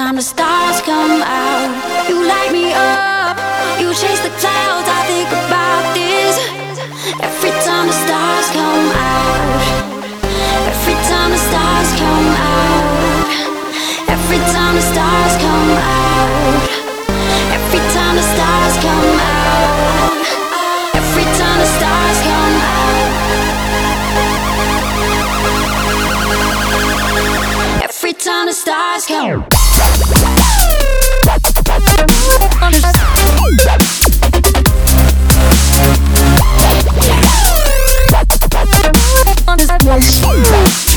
time the stars come out, you light me up, you chase the clouds. I think about this every time the stars come out. Every time the stars come out. Every time the stars come out. Every time the stars come out. Every time the stars come out. Every time the stars come. On this